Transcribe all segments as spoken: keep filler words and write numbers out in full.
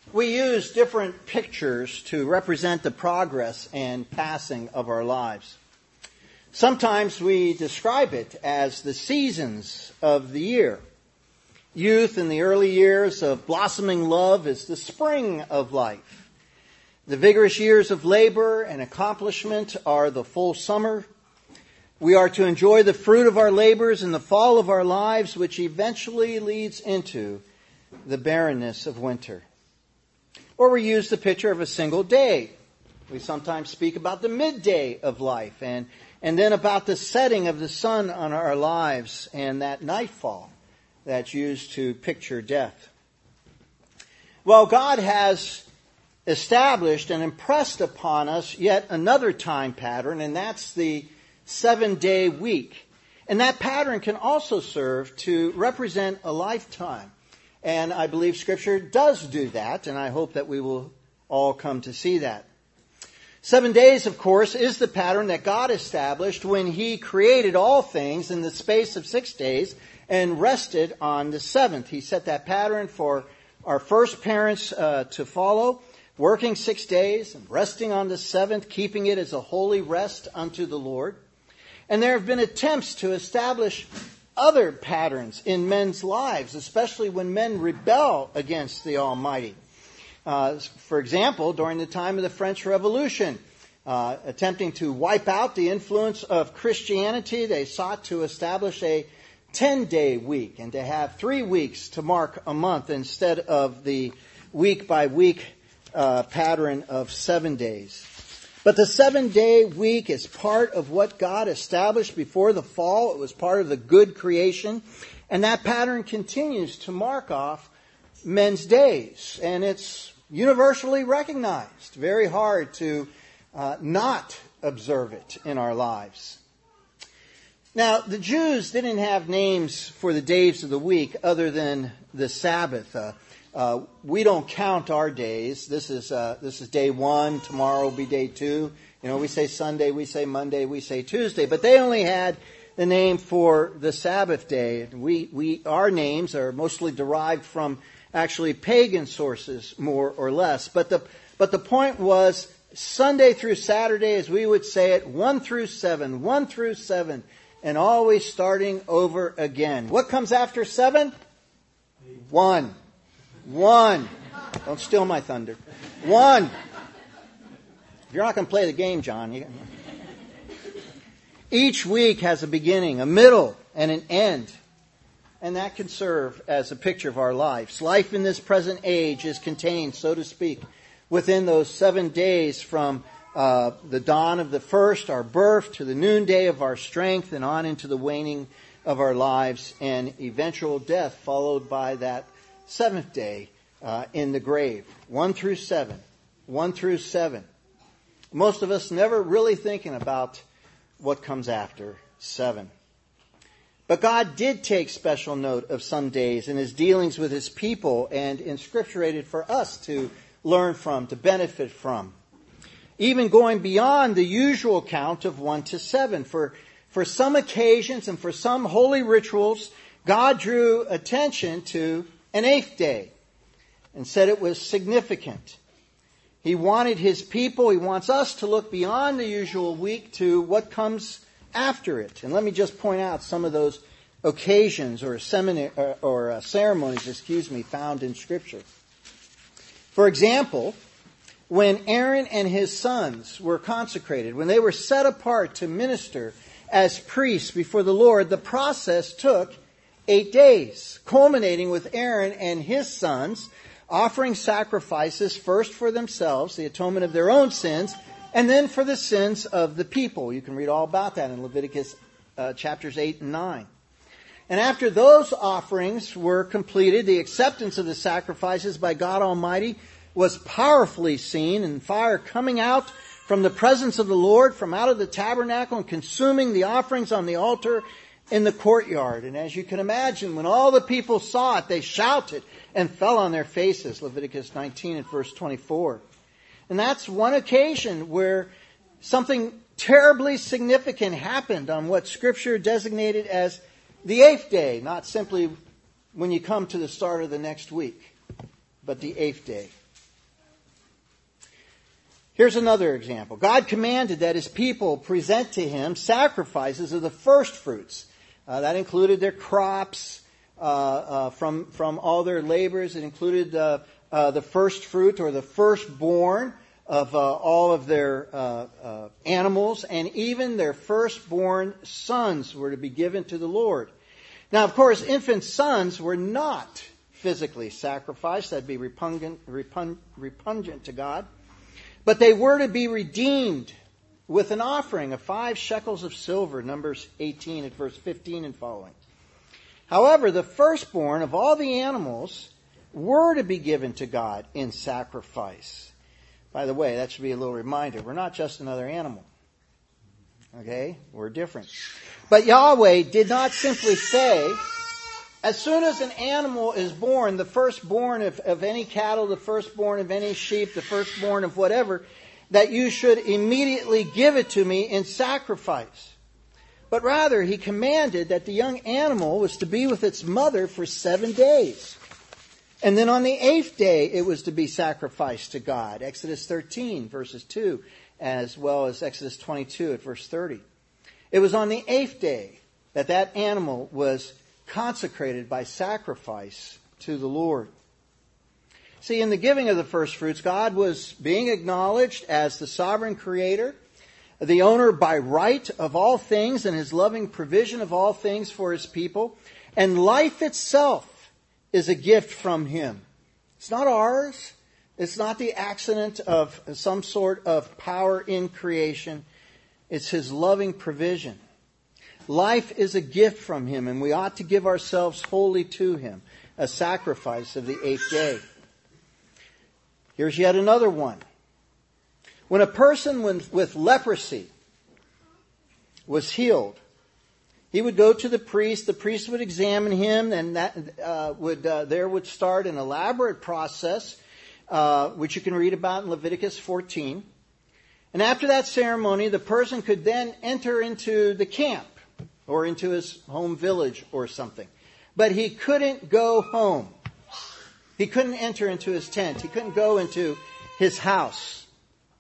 We use different pictures to represent the progress and passing of our lives. Sometimes we describe it as the seasons of the year. Youth in the early years of blossoming love is the spring of life. The vigorous years of labor and accomplishment are the full summer. We are to enjoy the fruit of our labors in the fall of our lives, which eventually leads into the barrenness of winter. Or we use the picture of a single day. We sometimes speak about the midday of life and, and then about the setting of the sun on our lives and that nightfall that's used to picture death. Well, God has established and impressed upon us yet another time pattern, and that's the seven-day week. And that pattern can also serve to represent a lifetime. And I believe Scripture does do that, and I hope that we will all come to see that. Seven days, of course, is the pattern that God established when He created all things in the space of six days and rested on the seventh. He set that pattern for our first parents uh, to follow, working six days and resting on the seventh, keeping it as a holy rest unto the Lord. And there have been attempts to establish other patterns in men's lives, especially when men rebel against the Almighty. Uh, for example, during the time of the French Revolution, uh, attempting to wipe out the influence of Christianity, they sought to establish a ten-day week and to have three weeks to mark a month instead of the week-by-week uh, pattern of seven days. But the seven-day week is part of what God established before the fall. It was part of the good creation. And that pattern continues to mark off men's days. And it's universally recognized. Very hard to uh, not observe it in our lives. Now, the Jews didn't have names for the days of the week other than the Sabbath. Uh, Uh, we don't count our days. This is uh, this is day one. Tomorrow will be day two. You know, we say Sunday, we say Monday, we say Tuesday. But they only had the name for the Sabbath day. We we our names are mostly derived from actually pagan sources, more or less. But the but the point was Sunday through Saturday, as we would say it, one through seven, one through seven, and always starting over again. What comes after seven? One. One. Don't steal my thunder. One. If you're not going to play the game, John. You... Each week has a beginning, a middle, and an end. And that can serve as a picture of our lives. Life in this present age is contained, so to speak, within those seven days from uh, the dawn of the first, our birth, to the noonday of our strength, and on into the waning of our lives, and eventual death, followed by that seventh day uh, in the grave. One through seven. One through seven. Most of us never really thinking about what comes after seven. But God did take special note of some days in His dealings with His people and inscripturated for us to learn from, to benefit from. Even going beyond the usual count of one to seven. For, for some occasions and for some holy rituals, God drew attention to an eighth day and said it was significant. He wanted His people, He wants us to look beyond the usual week to what comes after it. And let me just point out some of those occasions or, seminary, or, or uh, ceremonies, excuse me, found in Scripture. For example, when Aaron and his sons were consecrated, when they were set apart to minister as priests before the Lord, the process took eight days, culminating with Aaron and his sons offering sacrifices first for themselves, the atonement of their own sins, and then for the sins of the people. You can read all about that in Leviticus uh, chapters eight and nine. And after those offerings were completed, the acceptance of the sacrifices by God Almighty was powerfully seen, and fire coming out from the presence of the Lord, from out of the tabernacle, and consuming the offerings on the altar in the courtyard. And as you can imagine, when all the people saw it, they shouted and fell on their faces. Leviticus nineteen and verse twenty-four. And that's one occasion where something terribly significant happened on what Scripture designated as the eighth day. Not simply when you come to the start of the next week, but the eighth day. Here's another example. God commanded that his people present to him sacrifices of the first fruits. Uh, that included their crops uh, uh, from, from all their labors. It included uh, uh, the first fruit or the firstborn of uh, all of their uh, uh, animals, and even their firstborn sons were to be given to the Lord. Now, of course, infant sons were not physically sacrificed. That'd be repugnant, repun, repugnant to God. But they were to be redeemed with an offering of five shekels of silver, Numbers eighteen at verse fifteen and following. However, the firstborn of all the animals were to be given to God in sacrifice. By the way, that should be a little reminder. We're not just another animal. Okay? We're different. But Yahweh did not simply say, as soon as an animal is born, the firstborn of, of any cattle, the firstborn of any sheep, the firstborn of whatever, that you should immediately give it to me in sacrifice. But rather, he commanded that the young animal was to be with its mother for seven days. And then on the eighth day, it was to be sacrificed to God. Exodus thirteen, verses two, as well as Exodus twenty-two at verse thirty. It was on the eighth day that that animal was consecrated by sacrifice to the Lord. See, in the giving of the first fruits, God was being acknowledged as the sovereign creator, the owner by right of all things, and his loving provision of all things for his people. And life itself is a gift from him. It's not ours. It's not the accident of some sort of power in creation. It's his loving provision. Life is a gift from him, and we ought to give ourselves wholly to him, a sacrifice of the eighth day. Here's yet another one. When a person with leprosy was healed, he would go to the priest. The priest would examine him, and that uh, would uh, there would start an elaborate process, uh, which you can read about in Leviticus fourteen. And after that ceremony, the person could then enter into the camp or into his home village or something. But he couldn't go home. He couldn't enter into his tent. He couldn't go into his house.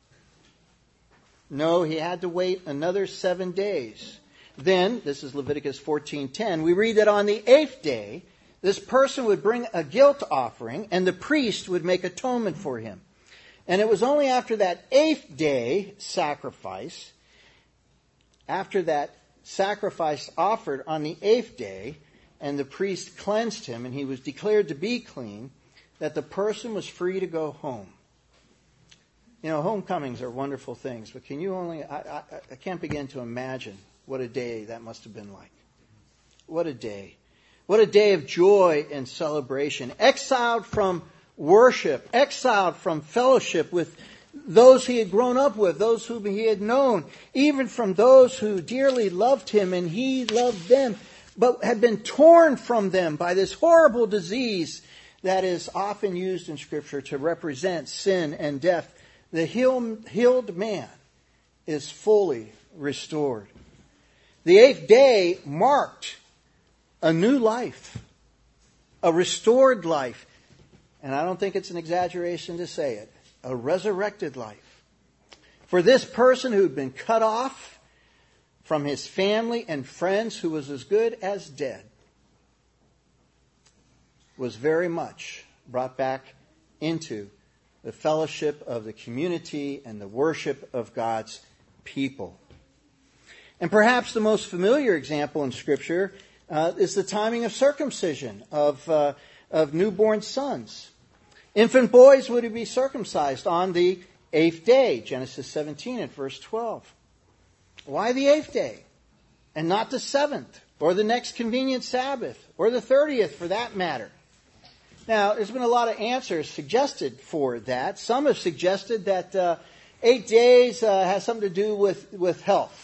No, he had to wait another seven days. Then, this is Leviticus fourteen ten, we read that on the eighth day, this person would bring a guilt offering, and the priest would make atonement for him. And it was only after that eighth day sacrifice, after that sacrifice offered on the eighth day, and the priest cleansed him, and he was declared to be clean, that the person was free to go home. You know, homecomings are wonderful things, but can you only, I, I, I can't begin to imagine what a day that must have been like. What a day. What a day of joy and celebration. Exiled from worship, exiled from fellowship with those he had grown up with, those whom he had known, even from those who dearly loved him and he loved them, but had been torn from them by this horrible disease that is often used in Scripture to represent sin and death. The healed man is fully restored. The eighth day marked a new life, a restored life. And I don't think it's an exaggeration to say it, a resurrected life. For this person who had been cut off from his family and friends, who was as good as dead, was very much brought back into the fellowship of the community and the worship of God's people. And perhaps the most familiar example in Scripture uh, is the timing of circumcision of uh, of newborn sons. Infant boys were to be circumcised on the eighth day, Genesis seventeen at verse twelve. Why the eighth day and not the seventh or the next convenient Sabbath or the thirtieth for that matter? Now, there's been a lot of answers suggested for that. Some have suggested that uh, eight days uh, has something to do with, with health.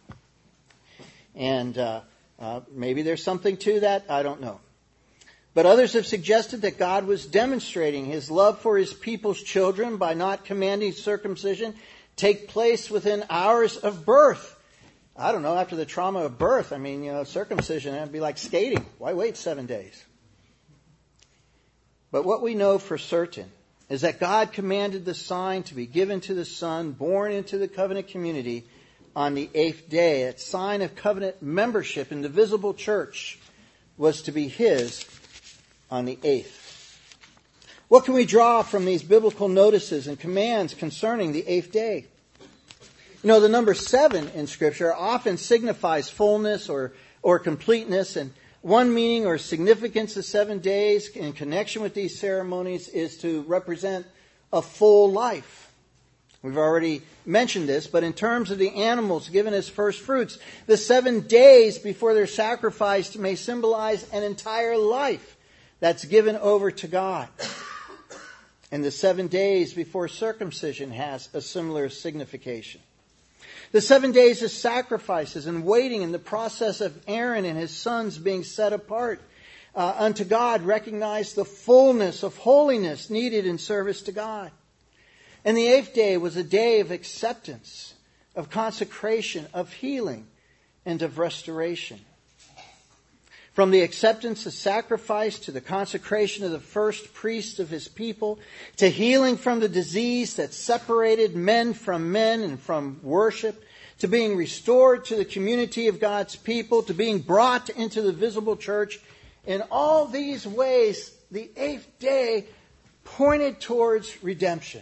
And uh, uh, maybe there's something to that. I don't know. But others have suggested that God was demonstrating his love for his people's children by not commanding circumcision take place within hours of birth. I don't know, after the trauma of birth, I mean, you know, circumcision, that'd be like skating. Why wait seven days? But what we know for certain is that God commanded the sign to be given to the Son, born into the covenant community on the eighth day. That sign of covenant membership in the visible church was to be his on the eighth. What can we draw from these biblical notices and commands concerning the eighth day? You know, the number seven in Scripture often signifies fullness or, or completeness, and one meaning or significance of seven days in connection with these ceremonies is to represent a full life. We've already mentioned this, but in terms of the animals given as first fruits, the seven days before they're sacrificed may symbolize an entire life that's given over to God. And the seven days before circumcision has a similar signification. The seven days of sacrifices and waiting in the process of Aaron and his sons being set apart uh, unto God recognize the fullness of holiness needed in service to God. And the eighth day was a day of acceptance, of consecration, of healing, and of restoration. From the acceptance of sacrifice to the consecration of the first priest of his people, to healing from the disease that separated men from men and from worship, to being restored to the community of God's people, to being brought into the visible church. In all these ways, the eighth day pointed towards redemption.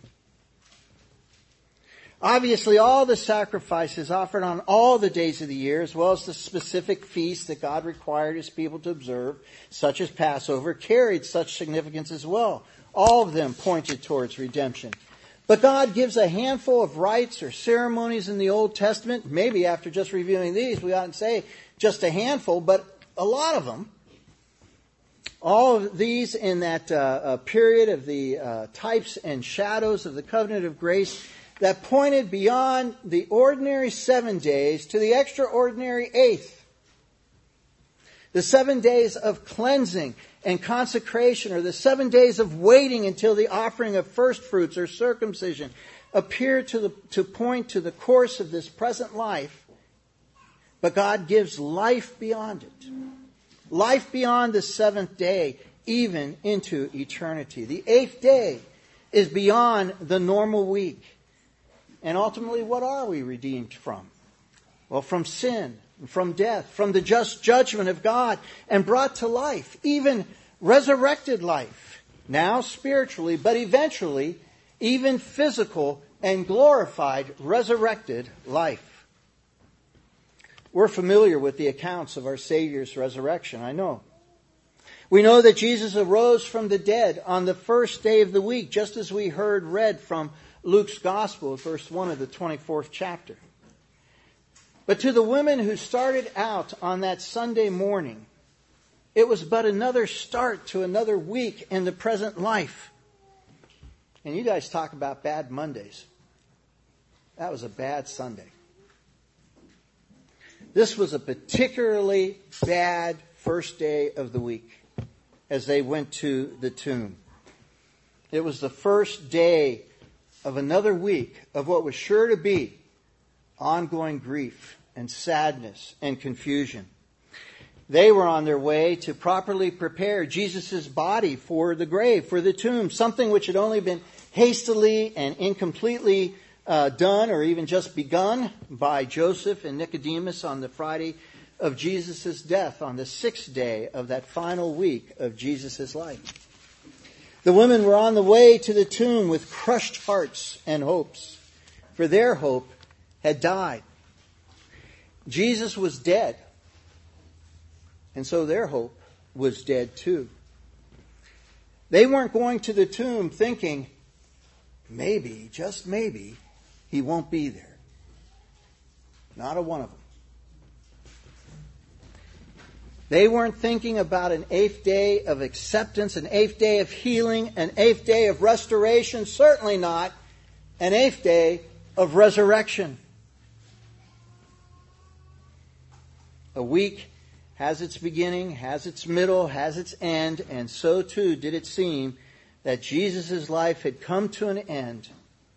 Obviously, all the sacrifices offered on all the days of the year, as well as the specific feasts that God required his people to observe, such as Passover, carried such significance as well. All of them pointed towards redemption. But God gives a handful of rites or ceremonies in the Old Testament. Maybe after just reviewing these, we ought to say just a handful, but a lot of them. All of these in that uh, uh, period of the uh, types and shadows of the covenant of grace that pointed beyond the ordinary seven days to the extraordinary eighth. The seven days of cleansing and consecration, or the seven days of waiting until the offering of first fruits or circumcision, appear to, the, to point to the course of this present life. But God gives life beyond it. Life beyond the seventh day, even into eternity. The eighth day is beyond the normal week. And ultimately, what are we redeemed from? Well, from sin, from death, from the just judgment of God, and brought to life, even resurrected life. Now spiritually, but eventually, even physical and glorified, resurrected life. We're familiar with the accounts of our Savior's resurrection, I know. We know that Jesus arose from the dead on the first day of the week, just as we heard read from Luke's Gospel, verse one of the twenty-fourth chapter. But to the women who started out on that Sunday morning, it was but another start to another week in the present life. And you guys talk about bad Mondays. That was a bad Sunday. This was a particularly bad first day of the week as they went to the tomb. It was the first day of another week of what was sure to be ongoing grief and sadness and confusion. They were on their way to properly prepare Jesus' body for the grave, for the tomb, something which had only been hastily and incompletely uh, done or even just begun by Joseph and Nicodemus on the Friday of Jesus' death, on the sixth day of that final week of Jesus' life. The women were on the way to the tomb with crushed hearts and hopes, for their hope had died. Jesus was dead, and so their hope was dead too. They weren't going to the tomb thinking, maybe, just maybe, he won't be there. Not a one of them. They weren't thinking about an eighth day of acceptance, an eighth day of healing, an eighth day of restoration, certainly not an eighth day of resurrection. A week has its beginning, has its middle, has its end, and so too did it seem that Jesus' life had come to an end,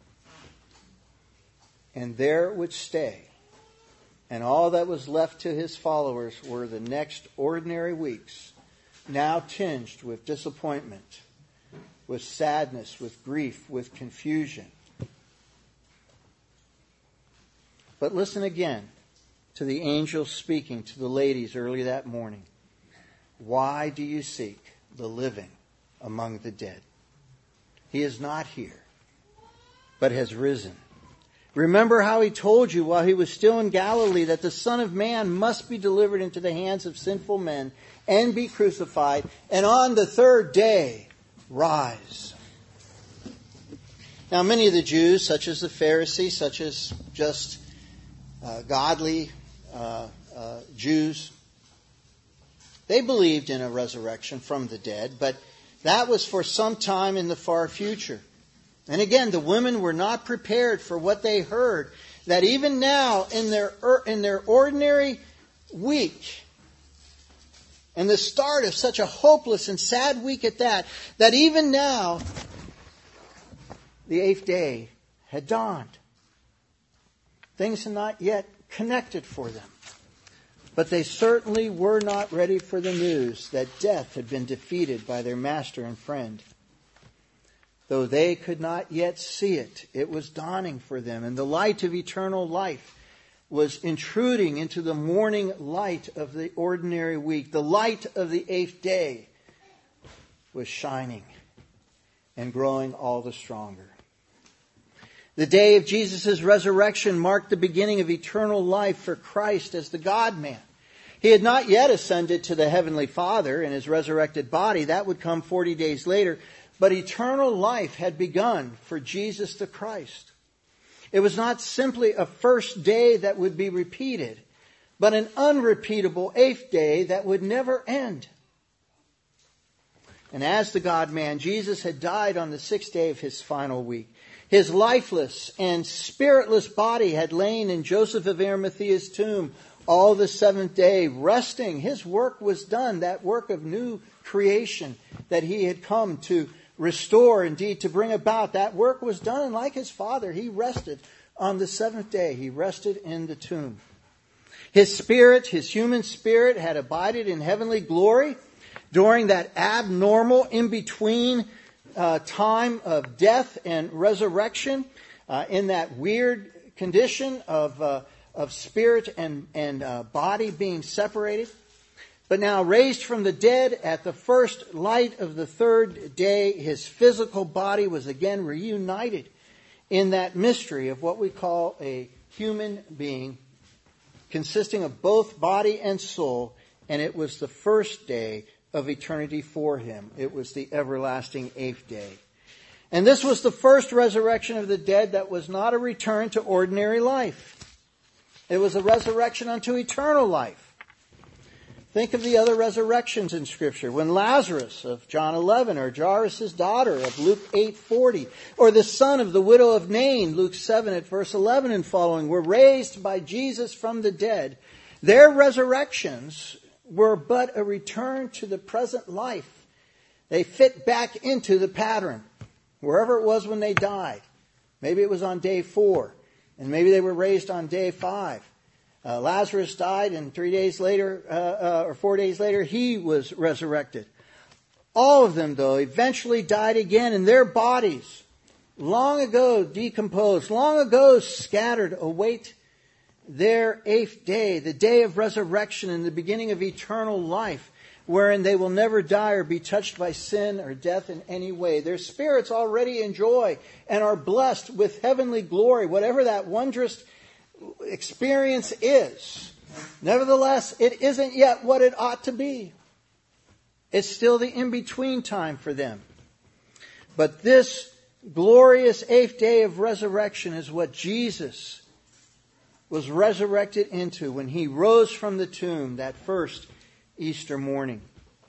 and there it would stay. And all that was left to his followers were the next ordinary weeks, now tinged with disappointment with sadness, with grief, with confusion. But listen again to the angel speaking to the ladies early that morning. Why do you seek the living among the dead? He is not here, but has risen. Remember how he told you while he was still in Galilee that the Son of Man must be delivered into the hands of sinful men and be crucified, and on the third day rise. Now many of the Jews, such as the Pharisees, such as just uh, godly uh, uh, Jews, they believed in a resurrection from the dead, but that was for some time in the far future. And again, the women were not prepared for what they heard, that even now in their in their ordinary week, and the start of such a hopeless and sad week at that, that even now the eighth day had dawned. Things had not yet connected for them. But they certainly were not ready for the news that death had been defeated by their master and friend. Though they could not yet see it, it was dawning for them, and the light of eternal life was intruding into the morning light of the ordinary week. The light of the eighth day was shining and growing all the stronger. The day of Jesus' resurrection marked the beginning of eternal life for Christ as the God-man. He had not yet ascended to the Heavenly Father in his resurrected body. That would come forty days later. But eternal life had begun for Jesus the Christ. It was not simply a first day that would be repeated, but an unrepeatable eighth day that would never end. And as the God-man, Jesus had died on the sixth day of his final week. His lifeless and spiritless body had lain in Joseph of Arimathea's tomb all the seventh day, resting. His work was done, that work of new creation that he had come to restore, indeed to bring about. That work was done, and like his Father, he rested on the seventh day. He rested in the tomb. His spirit, his human spirit, had abided in heavenly glory during that abnormal in-between uh, time of death and resurrection, uh, in that weird condition of uh, of spirit and, and uh, body being separated. But now raised from the dead at the first light of the third day, his physical body was again reunited in that mystery of what we call a human being, consisting of both body and soul, and it was the first day of eternity for him. It was the everlasting eighth day. And this was the first resurrection of the dead that was not a return to ordinary life. It was a resurrection unto eternal life. Think of the other resurrections in Scripture. When Lazarus of John eleven, or Jairus' daughter of Luke eight forty, or the son of the widow of Nain, Luke seven at verse eleven and following, were raised by Jesus from the dead, their resurrections were but a return to the present life. They fit back into the pattern, wherever it was when they died. Maybe it was on day four, and maybe they were raised on day five. Uh, Lazarus died, and three days later, uh, uh, or four days later, he was resurrected. All of them, though, eventually died again, and their bodies, long ago decomposed, long ago scattered, await their eighth day, the day of resurrection and the beginning of eternal life, wherein they will never die or be touched by sin or death in any way. Their spirits already enjoy and are blessed with heavenly glory, whatever that wondrous experience is. Nevertheless, it isn't yet what it ought to be. It's still the in-between time for them. But this glorious eighth day of resurrection is what Jesus was resurrected into when he rose from the tomb that first Easter morning.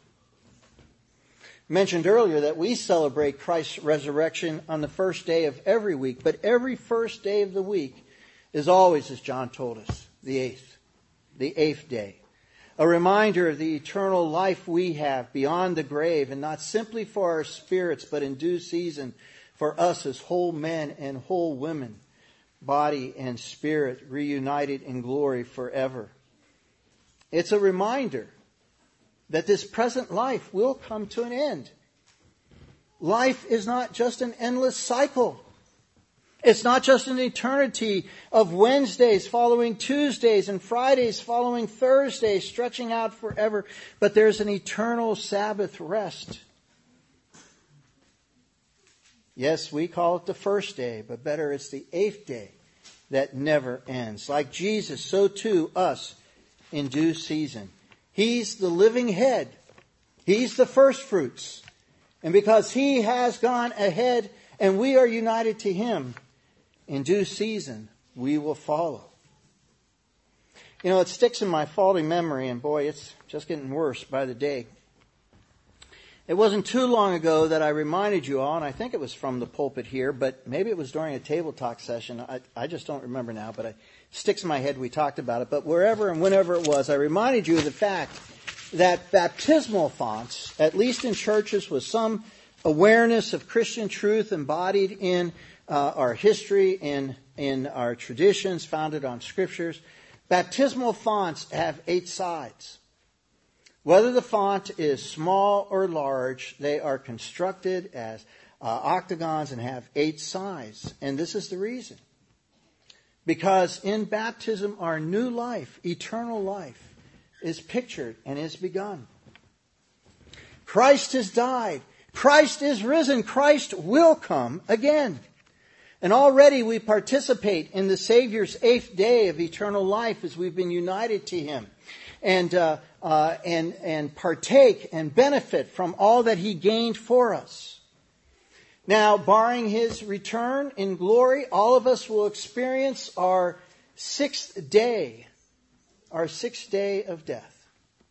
I mentioned earlier that we celebrate Christ's resurrection on the first day of every week, but every first day of the week is always, as John told us, the eighth, the eighth day. A reminder of the eternal life we have beyond the grave, and not simply for our spirits, but in due season for us as whole men and whole women, body and spirit reunited in glory forever. It's a reminder that this present life will come to an end. life is not just an endless cycle. It's not just an eternity of Wednesdays following Tuesdays and Fridays following Thursdays, stretching out forever, but there's an eternal Sabbath rest. Yes, we call it the first day, but better it's the eighth day that never ends. Like Jesus, so too us in due season. He's the living head. He's the first fruits. And because He has gone ahead and we are united to Him, in due season, we will follow. You know, it sticks in my faulty memory, and boy, it's just getting worse by the day. It wasn't too long ago that I reminded you all, and I think it was from the pulpit here, but maybe it was during a table talk session. I, I just don't remember now, but it sticks in my head we talked about it. But wherever and whenever it was, I reminded you of the fact that baptismal fonts, at least in churches with some awareness of Christian truth embodied in Uh, our history, in, in our traditions founded on scriptures. Baptismal fonts have eight sides. Whether the font is small or large, they are constructed as uh, octagons and have eight sides. And this is the reason. Because in baptism, our new life, eternal life, is pictured and is begun. Christ has died. Christ is risen. Christ will come again. And already we participate in the Savior's eighth day of eternal life as we've been united to Him, and uh, uh, and and partake and benefit from all that He gained for us. Now, barring His return in glory, all of us will experience our sixth day, our sixth day of death.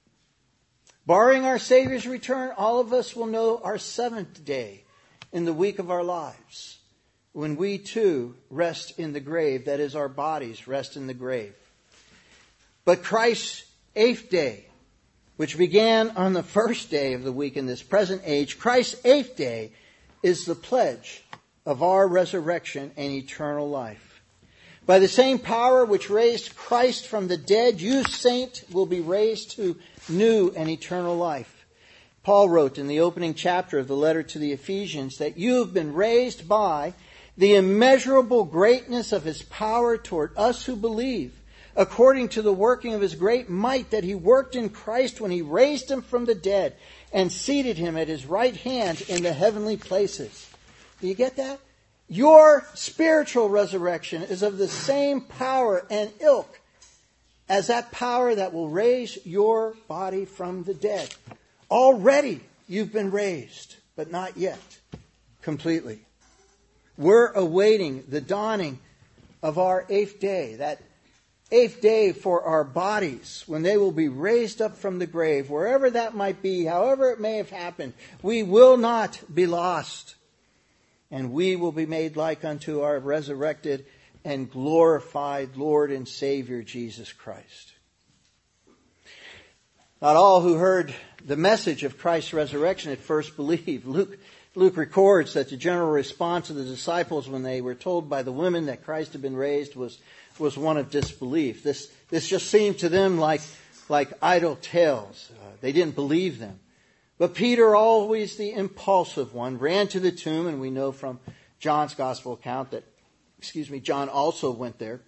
Barring our Savior's return, all of us will know our seventh day in the week of our lives, when we too rest in the grave, that is, our bodies rest in the grave. But Christ's eighth day, which began on the first day of the week in this present age, Christ's eighth day is the pledge of our resurrection and eternal life. By the same power which raised Christ from the dead, you, saint, will be raised to new and eternal life. Paul wrote in the opening chapter of the letter to the Ephesians that you have been raised by the immeasurable greatness of His power toward us who believe, according to the working of His great might that He worked in Christ when He raised Him from the dead and seated Him at His right hand in the heavenly places. Do you get that? Your spiritual resurrection is of the same power and ilk as that power that will raise your body from the dead. Already you've been raised, but not yet completely. We're awaiting the dawning of our eighth day, that eighth day for our bodies, when they will be raised up from the grave, wherever that might be, however it may have happened. We will not be lost, and we will be made like unto our resurrected and glorified Lord and Savior, Jesus Christ. Not all who heard the message of Christ's resurrection at first believed. Luke Luke records that the general response of the disciples when they were told by the women that Christ had been raised was, was one of disbelief. This, this just seemed to them like, like idle tales. Uh, they didn't believe them. But Peter, always the impulsive one, ran to the tomb, and we know from John's gospel account that, excuse me, John also went there.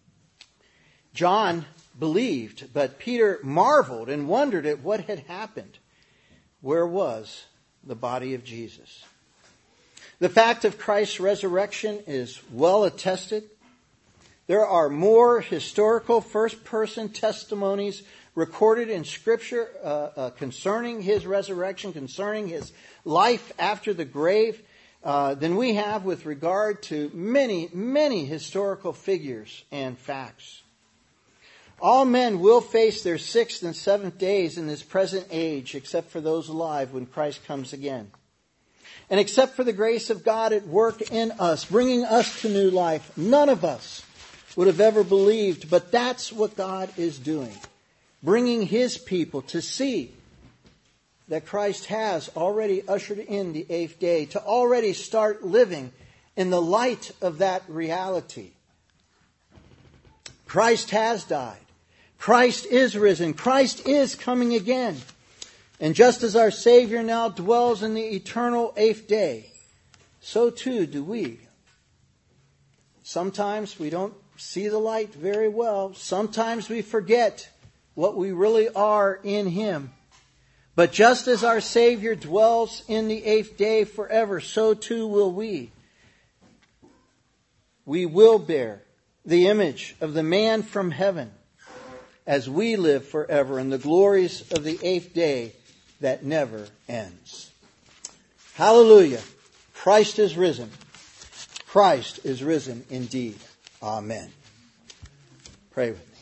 John believed, but Peter marveled and wondered at what had happened. Where was the body of Jesus? The fact of Christ's resurrection is well attested. There are more historical first-person testimonies recorded in Scripture uh, uh, concerning His resurrection, concerning His life after the grave, uh, than we have with regard to many, many historical figures and facts. All men will face their sixth and seventh days in this present age, except for those alive when Christ comes again. And except for the grace of God at work in us, bringing us to new life, none of us would have ever believed. But that's what God is doing, bringing His people to see that Christ has already ushered in the eighth day, to already start living in the light of that reality. Christ has died. Christ is risen. Christ is coming again. And just as our Savior now dwells in the eternal eighth day, so too do we. Sometimes we don't see the light very well. Sometimes we forget what we really are in Him. But just as our Savior dwells in the eighth day forever, so too will we. We will bear the image of the man from heaven as we live forever in the glories of the eighth day that never ends. Hallelujah. Christ is risen. Christ is risen indeed. Amen. Pray with me.